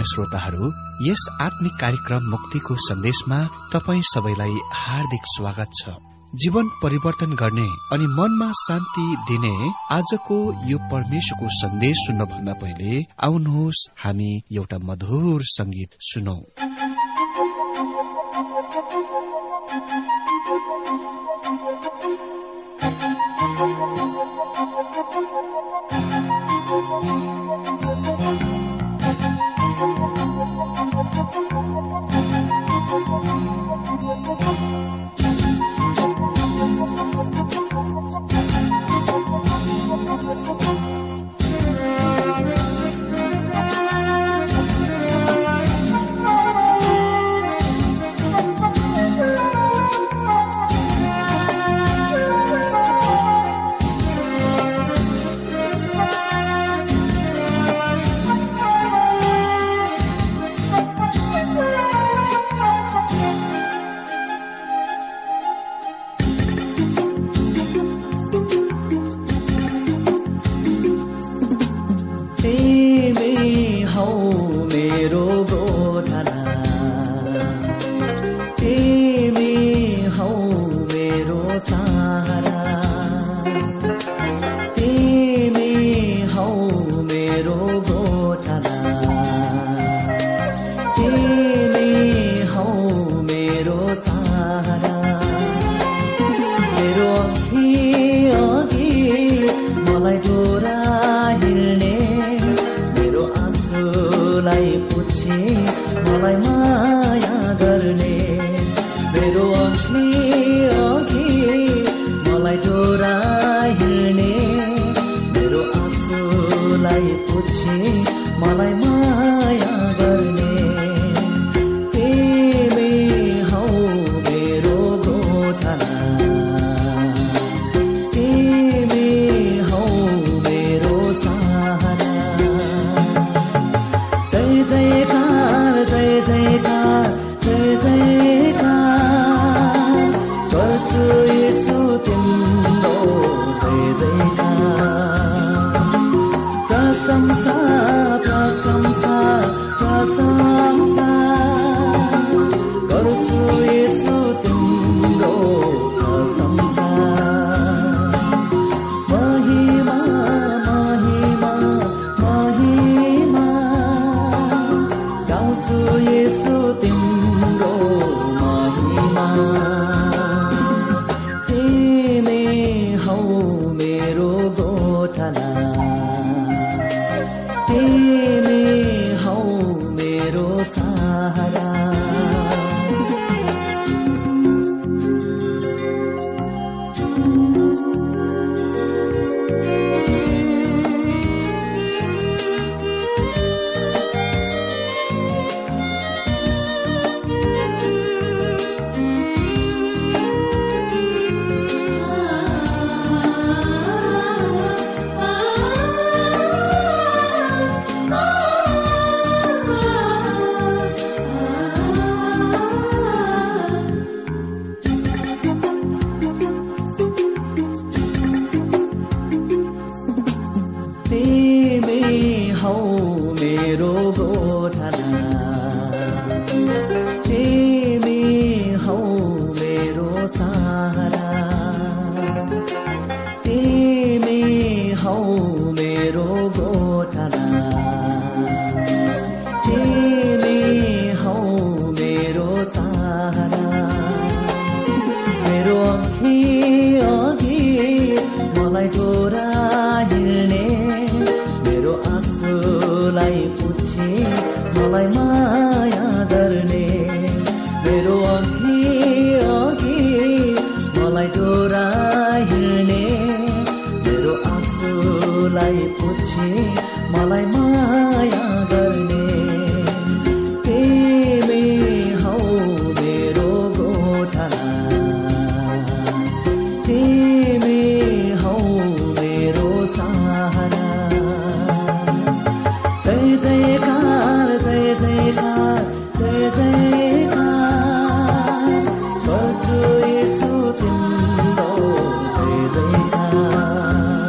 श्रोताहरू, यस आत्मिक कार्यक्रम मुक्तिको सन्देशमा तपाईं सबैलाई हार्दिक स्वागत छ। जीवन परिवर्तन गर्ने अनि मनमा शान्ति दिने आजको यो परमेश्वरको सन्देश सुन्नभन्दा पहिले आउनुहोस् हामी एउटा मधुर संगीत सुनौं।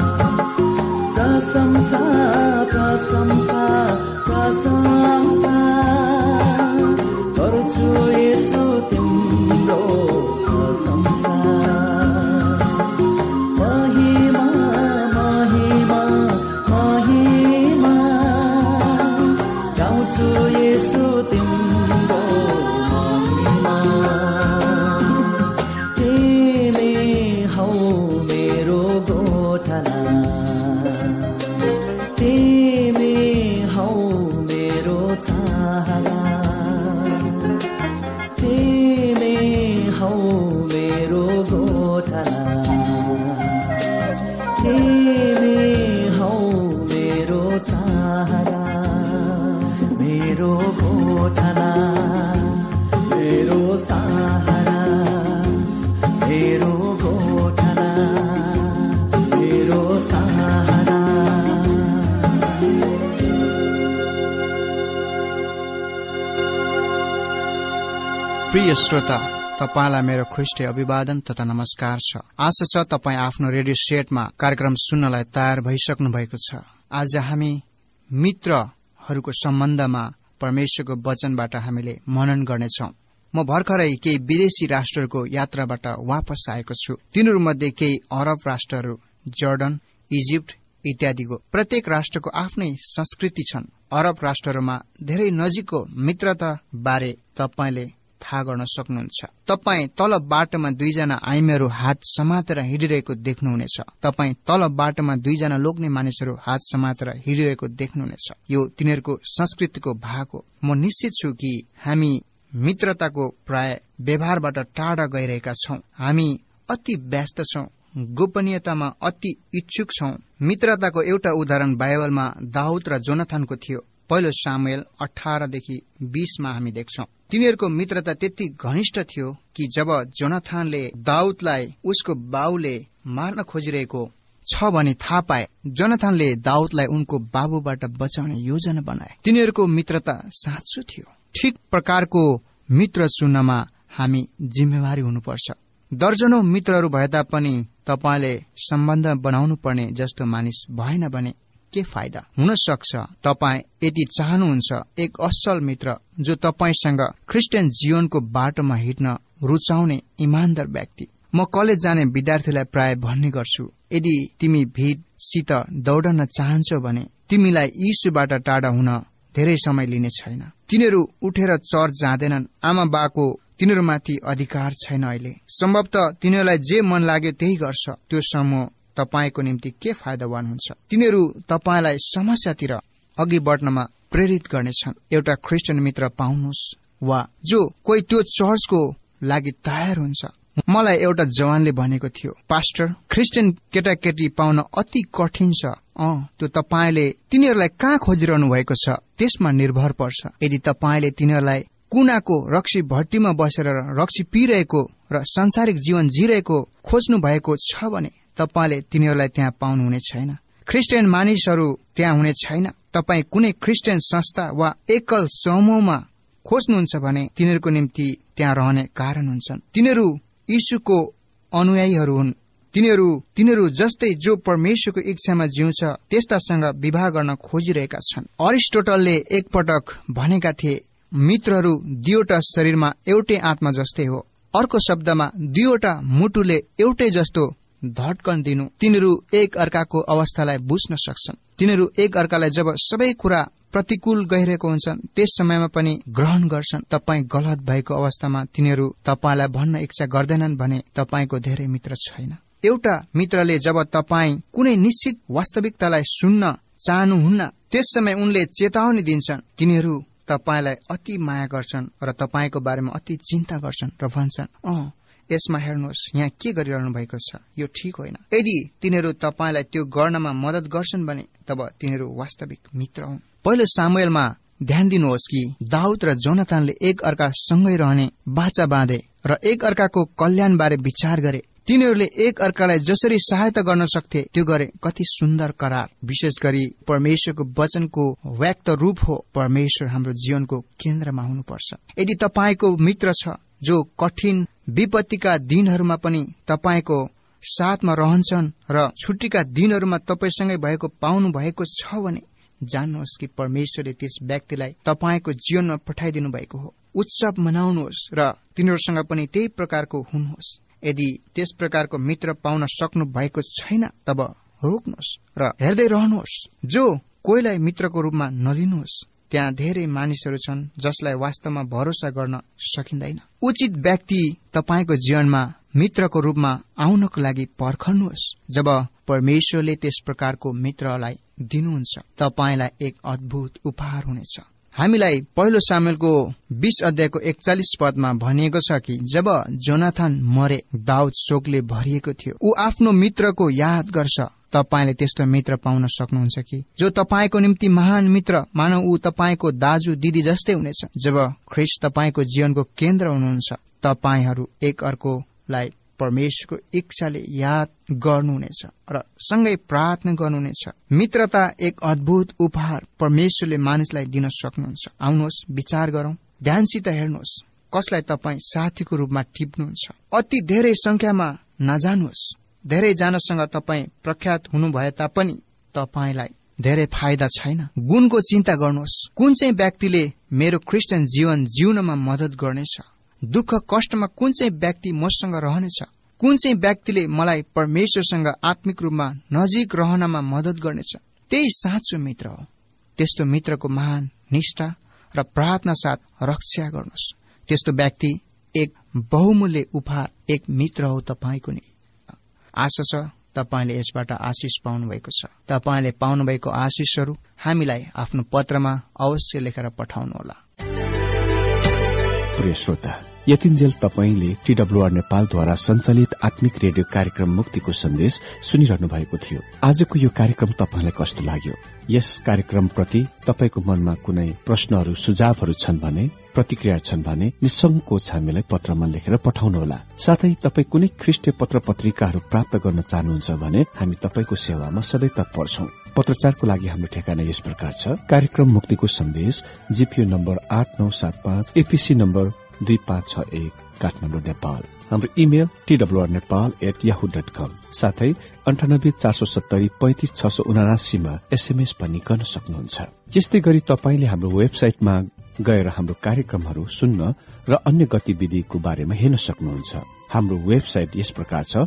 प्रशंसा प्रशंसा प्रशंसा गाउँछु यसो तिम्रो प्रशंसा। महिमा महिमा महिमा गाउँछु यसो तिम्रो महिमा। तिमी हौ मेरो गोठला, तिमी हौ मेरो छाला, तिमी हौ मेरो गोठला, तिमी हौ मेरो छाला। मेरो गोठला, मेरो सहारा, मेरो गोठला, मेरो सहारा। प्रिय श्रोता, तपाईलाई मेरो ख्रीष्टीय अभिवादन तथा नमस्कार छ। आशा छ तपाईँ आफ्नो रेडियो सेटमा कार्यक्रम सुन्नलाई तयार भइसक्नु भएको छ। आज हामी मित्रहरूको सम्बन्धमा परमेश्वरको वचनबाट हामीले मनन गर्नेछौं। म भर्खरै केही विदेशी राष्ट्रहरूको यात्राबाट वापस आएको छु। तिनीहरूमध्ये केही अरब राष्ट्रहरू, जर्डन, इजिप्ट इत्यादिको। प्रत्येक राष्ट्रको आफ्नै संस्कृति छन्। अरब राष्ट्रहरूमा धेरै नजिकको मित्रता बारे तपाईले थाहा गर्न सक्नुहुन्छ। तपाईँ तल बाटोमा दुईजना आइमीहरू हात समातेर हिँडिरहेको देख्नुहुनेछ। तपाईँ तल बाटोमा दुईजना लोग्ने मानिसहरू हात समातेर हिँडिरहेको देख्नुहुनेछ। यो तिनीहरूको संस्कृतिको भाग हो। म निश्चित छु कि हामी मित्रताको प्राय व्यवहारबाट टाढा गइरहेका छौं। हामी अति व्यस्त छौं, गोपनीयतामा अति इच्छुक छौं। मित्रताको एउटा उदाहरण बाइबलमा दाउद र जोनाथनको थियो। पहिलो सामुएल 18देखि 20मा हामी देख्छौं। तिनीहरूको मित्रता त्यति घनिष्ठ थियो कि जब जोनाथनले दाउदलाई उसको बाउले मार्न खोजिरहेको छ भनी थाहा पाए, जोनाथनले दाउदलाई उनको बाबुबाट बचाउने योजना बनाए। तिनीहरूको मित्रता साँचो थियो। ठिक प्रकारको मित्र चुन्नमा हामी जिम्मेवारी हुनुपर्छ। दर्जनौं मित्रहरू भए तापनि तपाईले सम्बन्ध बनाउनु पर्ने जस्तो मानिस भएन भने के फाइदा? हुन सक्छ तपाई यदि चाहनुहुन्छ एक असल मित्र जो तपाईसँग क्रिस्चियन जीवनको बाटोमा हिँड्न रुचाउने इमानदार व्यक्ति। म कलेज जाने विद्यार्थीलाई प्राय भन्ने गर्छु, यदि तिमी भीडसित दौडन चाहन्छौ भने तिमीलाई यीशुबाट टाढा हुन धेरै समय लिने छैन। तिनीहरू उठेर चर्च जाँदैनन्। आमा बाको तिनीहरूमाथि अधिकार छैन। अहिले सम्भवतः तिनीहरूलाई जे मन लाग्यो त्यही गर्छ। त्यो समूह तपाईको निम्ति के फाइदावान हुन्छ? तिनीहरू तपाईलाई समस्यातिर अघि बढ्नमा प्रेरित गर्नेछन्। एउटा क्रिस्चियन मित्र पाउनुहोस् वा जो कोही त्यो चर्चको लागि तयार हुन्छ। मलाई एउटा जवानले भनेको थियो, पास्टर, क्रिस्चियन केटाकेटी पाउन अति कठिन छ। त्यो तपाईले तिनीहरूलाई कहाँ खोजिरहनु भएको छ त्यसमा निर्भर पर्छ। यदि तपाईले तिनीहरूलाई कुनाको रक्सी भट्टीमा बसेर रक्सी पिइरहेको र सांसारिक जीवन जिरहेको खोज्नु भएको छ भने तपाईले तिनीहरूलाई त्यहाँ पाउनुहुने छैन। क्रिस्चियन मानिसहरू त्यहाँ हुने छैन। तपाई कुनै क्रिस्चियन संस्था वा एकल समूहमा खोज्नुहुन्छ भने तिनीहरूको निम्ति त्यहाँ रहने कारण हुन्छन्। तिनीहरू यीशुको अनुयायीहरू हुन्। तिनीहरू जस्तै जो परमेश्वरको इच्छामा जिउँछ त्यस्तासँग विवाह गर्न खोजिरहेका छन्। अरिस्टोटलले एकपटक भनेका थिए, मित्रहरू दुईवटा शरीरमा एउटै आत्मा जस्तै हो। अर्को शब्दमा दुईवटा मुटुले एउटै जस्तो धड्कन दिनु। तिनीहरू एक अर्काको अवस्थालाई बुझ्न सक्छन्। तिनीहरू एक अर्कालाई जब सबै कुरा प्रतिकूल गइरहेको हुन्छन् त्यस समयमा पनि ग्रहण गर्छन्। तपाई गलत भएको अवस्थामा तिनीहरू तपाईलाई भन्न इच्छा गर्दैनन् भने तपाईको धेरै मित्र छैन। एउटा मित्रले जब तपाई कुनै निश्चित वास्तविकतालाई सुन्न चाहनुहुन्न त्यस समय उनले चेतावनी दिन्छन्। तिनीहरू तपाईलाई अति माया गर्छन् र तपाईको बारेमा अति चिन्ता गर्छन् र भन्छन्, यसमा हेर्नुहोस्, यहाँ के गरिरहनु भएको छ, यो ठिक होइन। यदि तिनीहरू तपाईलाई त्यो गर्नमा मदत गर्छन् भने तब तिनीहरू वास्तविक मित्र हुन्। पहिलो सामुएलमा ध्यान दिनुहोस् कि दाउद र जोनाथनले एक अर्का सँगै रहने बाचा बाँधे र एक अर्काको कल्याण बारे विचार गरे। तिनीहरूले एक अर्कालाई जसरी सहायता गर्न सक्थे त्यो गरे। कति सुन्दर करार। विशेष गरी परमेश्वरको वचनको व्यक्त रूप हो। परमेश्वर हाम्रो जीवनको केन्द्रमा हुनुपर्छ। यदि तपाईको मित्र छ जो कठिन विपत्तिका दिनहरूमा पनि तपाईको साथमा रहन्छन् र छुट्टीका दिनहरूमा तपाईसँगै भएको पाउनु भएको छ भने जान्नुहोस् कि परमेश्वरले त्यस व्यक्तिलाई तपाईको जीवनमा पठाइदिनु भएको हो। उत्सव मनाउनुहोस् र तिनीहरूसँग पनि त्यही प्रकारको हुनुहोस्। यदि त्यस प्रकारको मित्र पाउन सक्नु भएको छैन तब रोक्नुहोस् र हेर्दै रहनुहोस्। जो कोहीलाई मित्रको रूपमा नलिनुहोस्। त्यहाँ धेरै मानिसहरू छन् जसलाई वास्तवमा भरोसा गर्न सकिँदैन। उचित व्यक्ति तपाईको जीवनमा मित्रको रूपमा आउनको लागि पर्खनुहोस्। जब परमेश्वरले त्यस प्रकारको मित्रलाई दिनुहुन्छ तपाईलाई एक अद्भुत उपहार हुनेछ। हामीलाई पहिलो सामुएलको 20 अध्यायको 41 पदमा भनिएको छ कि जब जोनाथन मरे दाउद शोकले भरिएको थियो। ऊ आफ्नो मित्रको याद गर्छ। तपाईले त्यस्तो मित्र पाउन सक्नुहुन्छ कि जो तपाईको निम्ति महान मित्र, मानौ ऊ तपाईको दाजु दिदी जस्तै हुनेछ। जब ख्रीष्ट तपाईको जीवनको केन्द्र हुनुहुन्छ तपाईहरू एक अर्कोलाई परमेश्वरको इच्छाले याद गर्नुहुनेछ र सँगै प्रार्थना गर्नुहुनेछ। मित्रता एक अद्भुत उपहार परमेश्वरले मानिसलाई दिन सक्नुहुन्छ। आउनुहोस् विचार गरौं, ध्यानसित हेर्नुहोस् कसलाई तपाई साथीको रूपमा टिप्नुहुन्छ। अति धेरै संख्यामा नजानुहोस्। धेरै जनासँग तपाई प्रख्यात हुनु भए तापनि तपाईलाई धेरै फाइदा छैन। गुणको चिन्ता गर्नुहोस्। कुन चाहिँ व्यक्तिले मेरो क्रिस्चियन जीवन जिउनमा मद्दत गर्नेछ? दुःख कष्टमा कुन चाहिँ व्यक्ति मसँग रहनेछ? कुन चाहिँ व्यक्तिले मलाई परमेश्वरसँग आत्मिक रूपमा नजिक रहनमा मद्दत गर्नेछ? त्यही साँचो मित्र हो। त्यस्तो मित्रको महान निष्ठा र प्रार्थना साथ रक्षा गर्नुहोस्। त्यस्तो व्यक्ति एक बहुमूल्य उपहार, एक मित्र हो तपाईको नि। आशा छ तपाईले यसबाट आशिष पाउनु भएको छ। तपाईले पाउनुभएको आशिषहरू हामीलाई आफ्नो पत्रमा अवश्य लेखेर पठाउनुहोला। प्रिय श्रोता, यतिन्जेल तपाईले टीडब्ल्यूआर नेपालद्वारा सञ्चालित आत्मिक रेडियो कार्यक्रम मुक्तिको सन्देश सुनिरहनु भएको थियो। आजको यो कार्यक्रम तपाईलाई कस्तो लाग्यो? यस कार्यक्रम प्रति तपाईको मनमा कुनै प्रश्नहरू सुझावहरू छन् भने, प्रतिक्रिया छन् भने निसंकोच हामीलाई पत्रमा लेखेर पठाउनुहोला। साथै तपाई कुनै ख्रीष्टीय पत्र पत्रिकाहरू प्राप्त गर्न चाहनुहुन्छ भने हामी तपाईको सेवामा सधैँ तत्पर छौं। पत्रचारको लागि हाम्रो ठेगाना यस प्रकार छ: कार्यक्रम मुक्तिको सन्देश, GPO number 8975, APC number 2561, Kathmandu, Nepal. हाम्रो इमेल twrnepal@yahoo.com। साथै 9847735679 मा एसएमएस पनि गर्न सक्नुहुन्छ। यस्तै गरी तपाईले हाम्रो वेबसाइटमा गएर हाम्रो कार्यक्रमहरू सुन्न र अन्य गतिविधिको बारेमा हेर्न सक्नुहुन्छ। हाम्रो वेबसाइट यस प्रकार छ: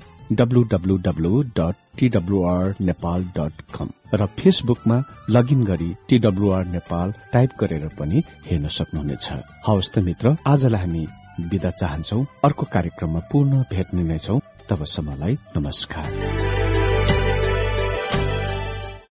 www.twrnepal.com र फेसबुकमा लगइन गरी TWR नेपाल टाइप गरेर पनि हेर्न सक्नुहुनेछ। हवस् त मित्र, आजलाई हामी बिदा चाहन्छौ। अर्को कार्यक्रममा पुनः भेट्ने नै छौं। तबसम्मलाई नमस्कार।